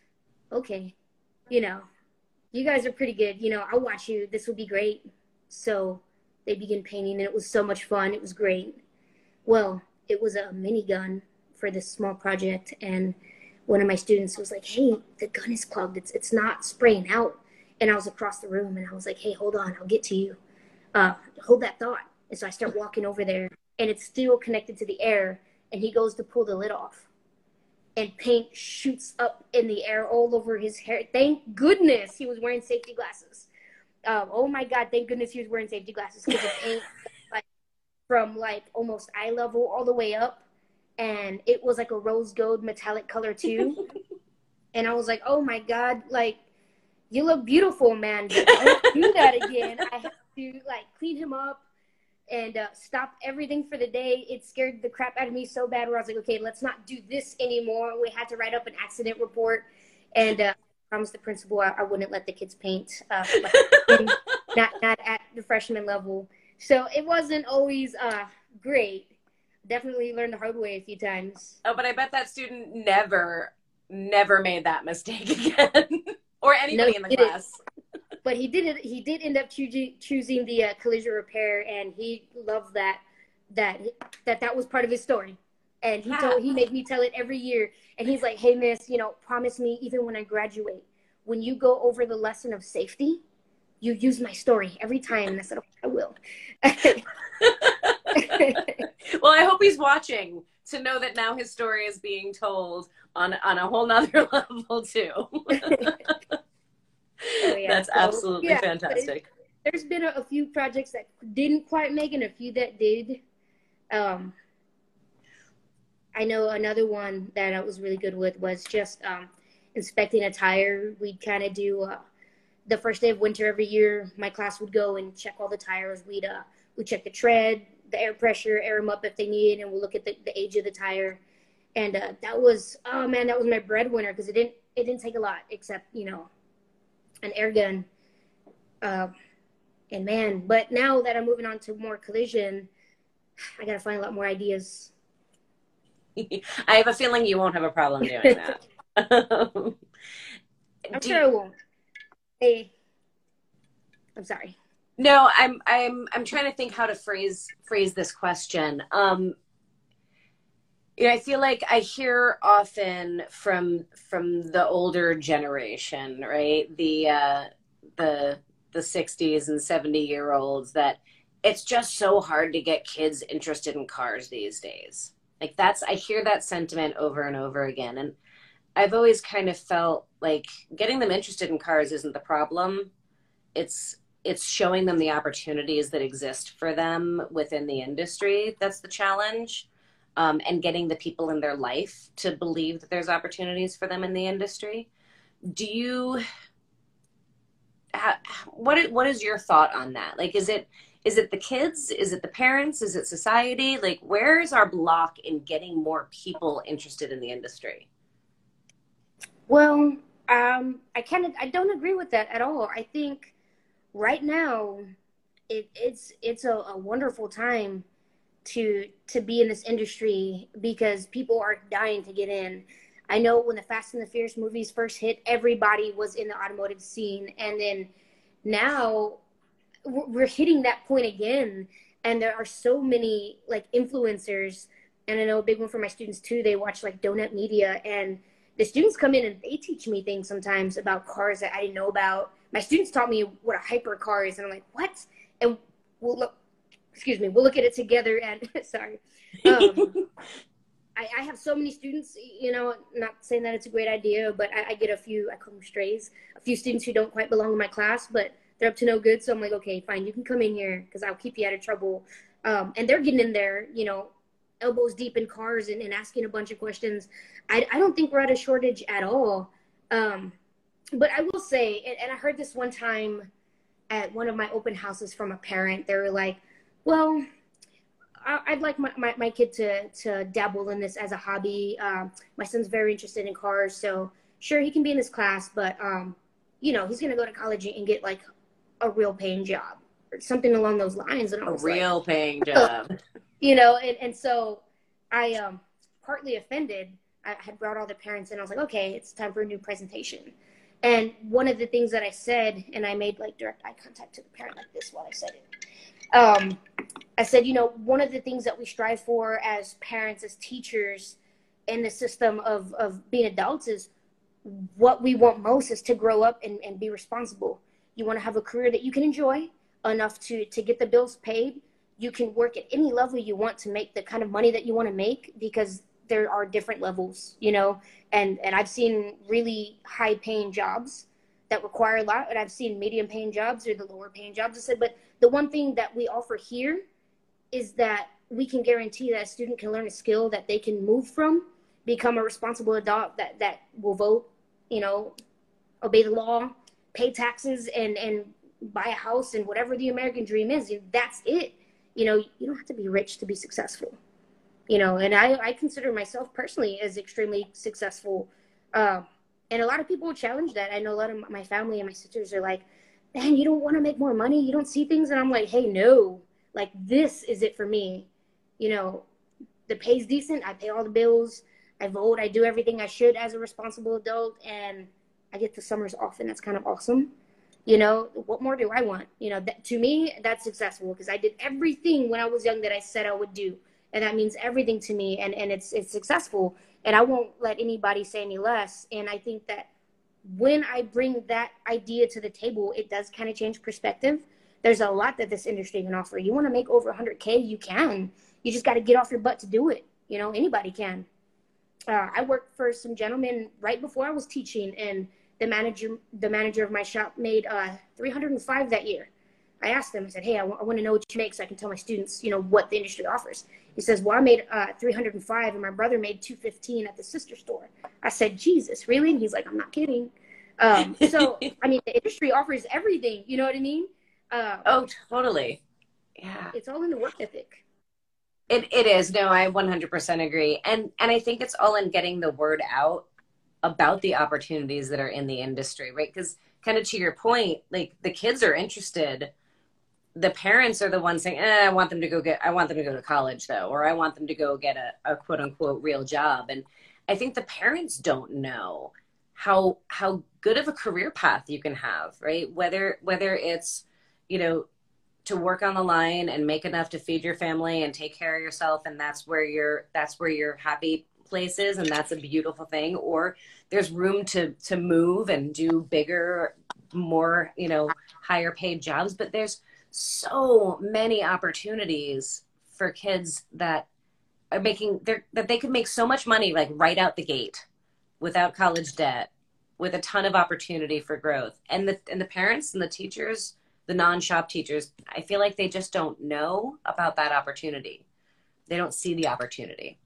B: okay, you know, you guys are pretty good. You know, I'll watch you. This will be great. So they began painting, and it was so much fun. It was great. Well, it was a mini gun for this small project, and one of my students was like, hey, the gun is clogged. It's it's not spraying out. And I was across the room, and I was like, hey, hold on. I'll get to you. Uh, hold that thought. And so I start walking over there, and it's still connected to the air, and he goes to pull the lid off. And paint shoots up in the air all over his hair. Thank goodness he was wearing safety glasses. Um, oh, my God, thank goodness he was wearing safety glasses because the paint like, from, like, almost eye level all the way up. And it was, like, a rose gold metallic color, too. And I was like, oh, my God, like, you look beautiful, man. But don't do that again. I have to, like, clean him up and uh, stop everything for the day. It scared the crap out of me so bad where I was like, okay, let's not do this anymore. We had to write up an accident report. And uh, I promised the principal I, I wouldn't let the kids paint, uh, like, not, not at the freshman level. So it wasn't always uh, great. Definitely learned the hard way a few times.
A: Oh, but I bet that student never, never made that mistake again. Or anybody
B: No,
A: in the class.
B: But he did it. He did end up choosing choosing the uh, collision repair, and he loved that that that that was part of his story. And he told he made me tell it every year. And he's like, "Hey, miss, you know, promise me even when I graduate, when you go over the lesson of safety, you use my story every time." And I said, "Okay, I will."
A: Well, I hope he's watching to know that now his story is being told on on a whole nother level too. Oh, yeah. That's so, absolutely yeah, fantastic.
B: It, there's been a, a few projects that didn't quite make it, and a few that did. Um, I know another one that I was really good with was just um, inspecting a tire. We'd kind of do uh, the first day of winter every year. My class would go and check all the tires. We'd uh, we'd check the tread, the air pressure, air them up if they needed, and we'll look at the, the age of the tire. And uh, that was oh man, that was my breadwinner because it didn't it didn't take a lot except you know. An air gun. Uh, and man, but now that I'm moving on to more collision, I got to find a lot more ideas.
A: I have a feeling you won't have a problem doing that.
B: I'm Do sure you... I won't. Hey, I'm sorry.
A: No, I'm, I'm, I'm trying to think how to phrase, phrase this question. Um, You know, I feel like I hear often from from the older generation, right? The uh, the the sixties and seventy year olds that it's just so hard to get kids interested in cars these days. Like that's I hear that sentiment over and over again, and I've always kind of felt like getting them interested in cars isn't the problem. It's it's showing them the opportunities that exist for them within the industry. That's the challenge. Um, and getting the people in their life to believe that there's opportunities for them in the industry. Do you, ha, what, what is your thought on that? Like, is it, is it the kids? Is it the parents? Is it society? Like, where's our block in getting more people interested in the industry?
B: Well, um, I kind of, I don't agree with that at all. I think right now it, it's, it's a, a wonderful time to to be in this industry because people are dying to get in. I know when the Fast and the Furious movies first hit, everybody was in the automotive scene. And then now we're hitting that point again. And there are so many like influencers. And I know a big one for my students too. They watch like Donut Media, and the students come in and they teach me things sometimes about cars that I didn't know about. My students taught me what a hypercar is. And I'm like, what? And well, look, excuse me, we'll look at it together. And sorry. Um, I, I have so many students, you know, not saying that it's a great idea, but I, I get a few, I call them strays, a few students who don't quite belong in my class, but they're up to no good. So I'm like, okay, fine, you can come in here because I'll keep you out of trouble. Um, and they're getting in there, you know, elbows deep in cars and, and asking a bunch of questions. I, I don't think we're at a shortage at all. Um, but I will say, and, and I heard this one time at one of my open houses from a parent. They were like, well, I, I'd like my, my, my kid to, to dabble in this as a hobby. Um, my son's very interested in cars. So sure, he can be in this class, but, um, you know, he's going to go to college and get like a real paying job or something along those lines. And I
A: A
B: was
A: real
B: like,
A: paying job.
B: you know, and, and so I um, partly offended. I had brought all the parents in. I was like, okay, it's time for a new presentation. And one of the things that I said, and I made like direct eye contact to the parent like this while I said it. Um, I said, you know, one of the things that we strive for as parents, as teachers in the system of, of being adults is what we want most is to grow up and, and be responsible. You want to have a career that you can enjoy enough to, to get the bills paid. You can work at any level you want to make the kind of money that you want to make, because there are different levels, you know, and, and I've seen really high paying jobs that require a lot, and I've seen medium paying jobs or the lower paying jobs. I said, but the one thing that we offer here is that we can guarantee that a student can learn a skill that they can move from, become a responsible adult that, that will vote, you know, obey the law, pay taxes, and, and buy a house, and whatever the American dream is. That's it. You know, you don't have to be rich to be successful, you know, and I, I consider myself personally as extremely successful. Uh, and a lot of people will challenge that. I know a lot of my family and my sisters are like, man, you don't want to make more money? You don't see things? And I'm like, hey, no, like this is it for me. You know, the pay's decent. I pay all the bills. I vote. I do everything I should as a responsible adult. And I get the summers off, and that's kind of awesome. You know, what more do I want? You know, that, to me, that's successful, because I did everything when I was young that I said I would do. And that means everything to me, and, and it's it's successful. And I won't let anybody say any less. And I think that when I bring that idea to the table, it does kind of change perspective. There's a lot that this industry can offer. You want to make over one hundred K, you can. You just got to get off your butt to do it. You know, anybody can. Uh, I worked for some gentlemen right before I was teaching, and the manager, the manager of my shop made uh, three hundred five that year. I asked him, I said, hey, I, w- I want to know what you make so I can tell my students, you know, what the industry offers. He says, well, I made uh, three hundred five, and my brother made two fifteen at the sister store. I said, Jesus, really? And he's like, I'm not kidding. Um, so, I mean, the industry offers everything, you know what I mean? Uh,
A: Oh, totally. Yeah.
B: It's all in the work ethic.
A: It it is. No, I one hundred percent agree. And and I think it's all in getting the word out about the opportunities that are in the industry, right? Because kind of to your point, like the kids are interested. The parents are the ones saying, eh, I want them to go get, I want them to go to college though, or I want them to go get a, a quote unquote real job. And I think the parents don't know how, how good of a career path you can have, right? Whether, whether it's, you know, to work on the line and make enough to feed your family and take care of yourself. And that's where you're, that's where your happy place is. And that's a beautiful thing. Or there's room to, to move and do bigger, more, you know, higher paid jobs. But there's so many opportunities for kids that are making their, that they could make so much money, like right out the gate without college debt, with a ton of opportunity for growth. And the, and the parents and the teachers, the non-shop teachers, I feel like they just don't know about that opportunity. They don't see the opportunity.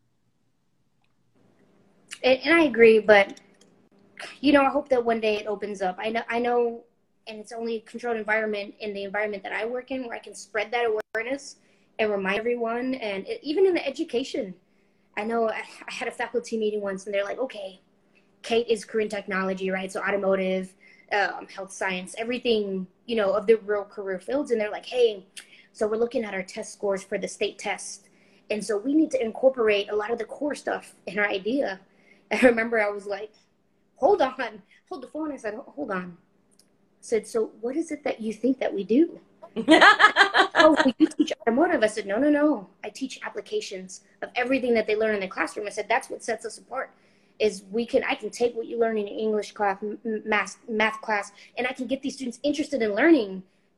B: And, and I agree, but you know, I hope that one day it opens up. I know, I know, and it's only a controlled environment in the environment that I work in where I can spread that awareness and remind everyone. And it, even in the education, I know I, I had a faculty meeting once, and they're like, okay, Kate is career technology, right? So automotive, um, health science, everything, you know, of the real career fields. And they're like, hey, so we're looking at our test scores for the state test. And so we need to incorporate a lot of the core stuff in our idea. I remember I was like, hold on, hold the phone. I said, hold on. I said, so what is it that you think that we do? Oh, well, you teach automotive. I said, no, no, no. I teach applications of everything that they learn in the classroom. I said, that's what sets us apart. Is we can, I can take what you learn in English class, math, math class, and I can get these students interested in learning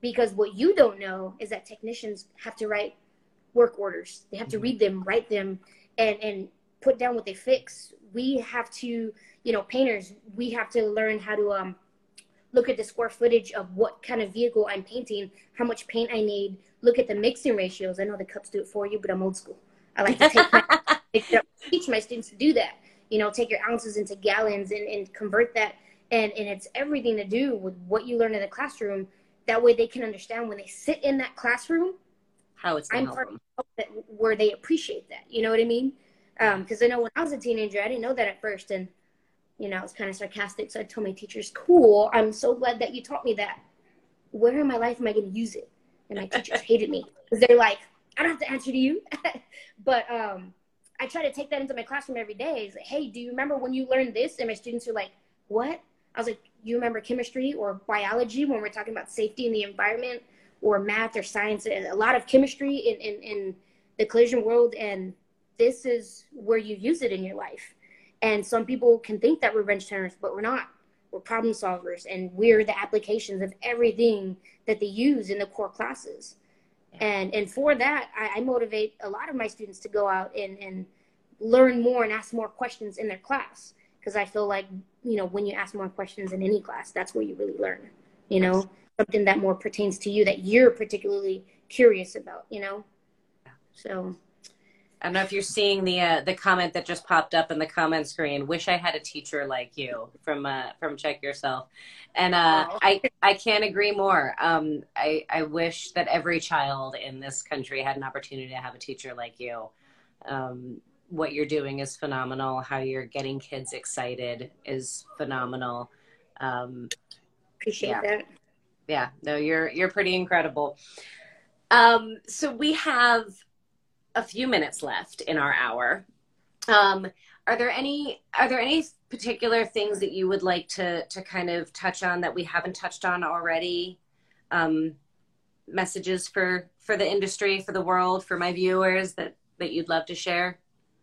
B: Because what you don't know is that technicians have to write work orders. They have to read them, write them, and, and put down what they fix. We have to, you know, painters, we have to learn how to um, look at the square footage of what kind of vehicle I'm painting, how much paint I need, look at the mixing ratios. I know the cups do it for you, but I'm old school. I like to take my, teach my students to do that. You know, take your ounces into gallons and, and convert that. And, and it's everything to do with what you learn in the classroom. That way they can understand when they sit in that classroom,
A: how it's
B: I'm part of that, where they appreciate that. You know what I mean? Because um, I know when I was a teenager, I didn't know that at first. And, you know, I was kind of sarcastic. So I told my teachers, cool, I'm so glad that you taught me that. Where in my life am I going to use it? And my teachers hated me because they're like, I don't have to answer to you. But um, I try to take that into my classroom every day. It's like, hey, do you remember when you learned this? And my students are like, what? I was like, you remember chemistry or biology when we're talking about safety in the environment, or math or science? A lot of chemistry in, in, in the collision world. And this is where you use it in your life. And some people can think that we're wrench turners, but we're not. We're problem solvers, and we're the applications of everything that they use in the core classes. And and for that, I, I motivate a lot of my students to go out and, and learn more and ask more questions in their class. Because I feel like, you know, when you ask more questions in any class, that's where you really learn, you know, yes. Something that more pertains to you that you're particularly curious about, you know. So
A: I don't know if you're seeing the uh, the comment that just popped up in the comment screen. Wish I had a teacher like you from uh, from Check Yourself, and uh,
B: oh.
A: I I can't agree more. Um, I I wish that every child in this country had an opportunity to have a teacher like you. Um, what you're doing is phenomenal. How you're getting kids excited is phenomenal. Um,
B: Appreciate
A: yeah.
B: that.
A: Yeah, no, you're you're pretty incredible. Um, so we have a few minutes left in our hour. Um, are there any are there any particular things that you would like to to kind of touch on that we haven't touched on already? Um, messages for for the industry, for the world, for my viewers that that you'd love to share?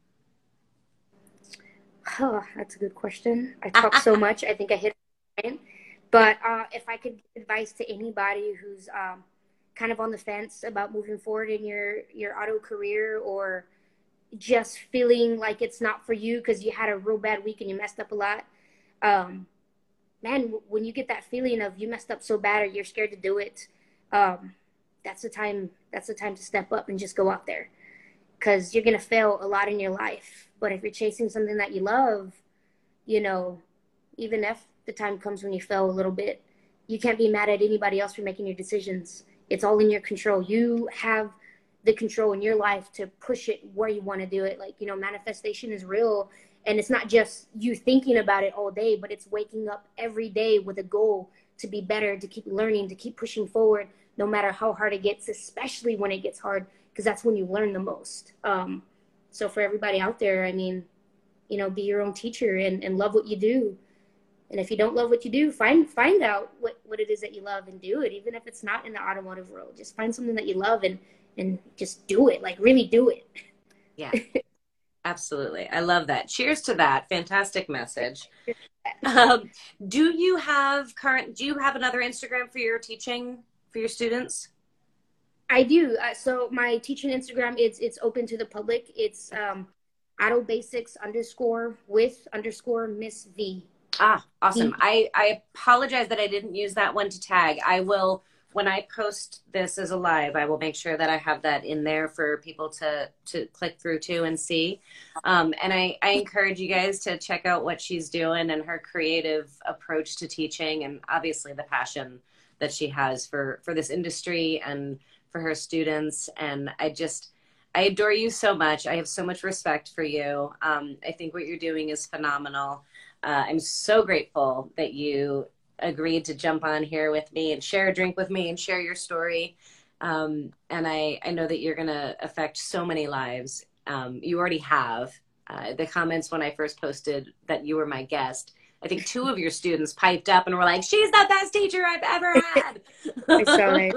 B: Oh, that's a good question. I talk so much. I think I hit it. But uh, if I could give advice to anybody who's um, kind of on the fence about moving forward in your, your auto career, or just feeling like it's not for you because you had a real bad week and you messed up a lot, um, man, when you get that feeling of you messed up so bad or you're scared to do it, um, that's the time, that's the time to step up and just go out there, because you're going to fail a lot in your life. But if you're chasing something that you love, you know, even if the time comes when you fail a little bit, you can't be mad at anybody else for making your decisions. It's all in your control. You have the control in your life to push it where you want to do it. Like, you know, manifestation is real. And it's not just you thinking about it all day, but it's waking up every day with a goal to be better, to keep learning, to keep pushing forward, no matter how hard it gets, especially when it gets hard, because that's when you learn the most. Um, so for everybody out there, I mean, you know, be your own teacher and, and love what you do. And if you don't love what you do, find find out what, what it is that you love and do it, even if it's not in the automotive world. Just find something that you love and, and just do it, like really do it.
A: Yeah, absolutely. I love that. Cheers to that. Fantastic message. Um, do you have current, do you have another Instagram for your teaching, for your students?
B: I do. Uh, so my teaching Instagram, it's, it's open to the public. It's um, auto basics underscore with underscore Miss V.
A: Ah, awesome. I, I apologize that I didn't use that one to tag. I will, when I post this as a live, I will make sure that I have that in there for people to, to click through to and see. Um, and I, I encourage you guys to check out what she's doing and her creative approach to teaching, and obviously the passion that she has for, for this industry and for her students. And I just, I adore you so much. I have so much respect for you. Um, I think what you're doing is phenomenal. Uh, I'm so grateful that you agreed to jump on here with me and share a drink with me and share your story. Um, and I, I know that you're going to affect so many lives. Um, you already have. Uh, the comments when I first posted that you were my guest, I think two of your students piped up and were like, she's the best teacher I've ever had.
B: I saw it.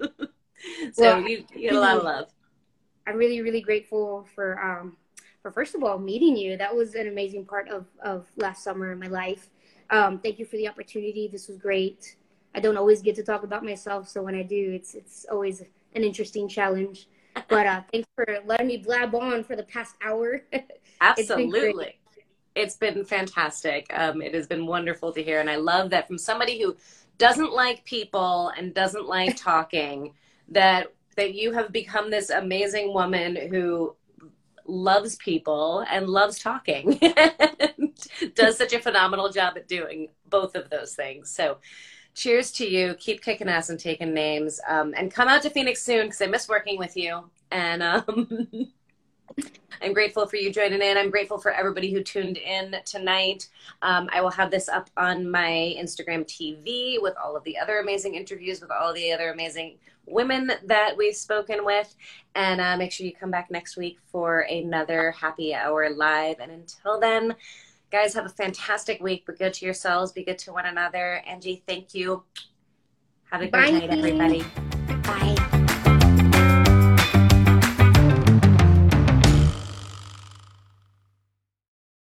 A: So well, you, you get a lot of love.
B: I'm really, really grateful for, um, for first of all, meeting you. That was an amazing part of, of last summer in my life. Um, thank you for the opportunity. This was great. I don't always get to talk about myself. So when I do, it's it's always an interesting challenge. But uh, thanks for letting me blab on for the past hour.
A: Absolutely. It's been fantastic. Um, it has been wonderful to hear. And I love that from somebody who doesn't like people and doesn't like talking, that that you have become this amazing woman who loves people and loves talking and does such a phenomenal job at doing both of those things. So cheers to you. Keep kicking ass and taking names. Um, and come out to Phoenix soon because I miss working with you. And um, I'm grateful for you joining in. I'm grateful for everybody who tuned in tonight. Um, I will have this up on my Instagram T V with all of the other amazing interviews with all the other amazing women that we've spoken with. And uh, make sure you come back next week for another happy hour live. And until then, guys, have a fantastic week. Be good to yourselves. Be good to one another. Angie, thank you. Have a great
B: Bye.
A: night, everybody.
B: Bye.